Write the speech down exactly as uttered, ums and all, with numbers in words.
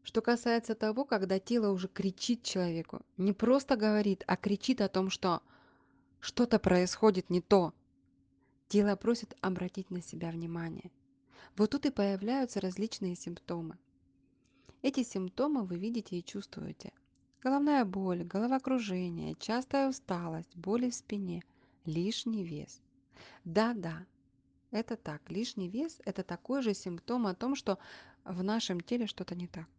Что касается того, когда тело уже кричит человеку, не просто говорит, а кричит о том, что что-то происходит не то. Тело просит обратить на себя внимание. Вот тут и появляются различные симптомы. Эти симптомы вы видите и чувствуете. Головная боль, головокружение, частая усталость, боли в спине, лишний вес. Да-да, это так. Лишний вес– это такой же симптом о том, что в нашем теле что-то не так.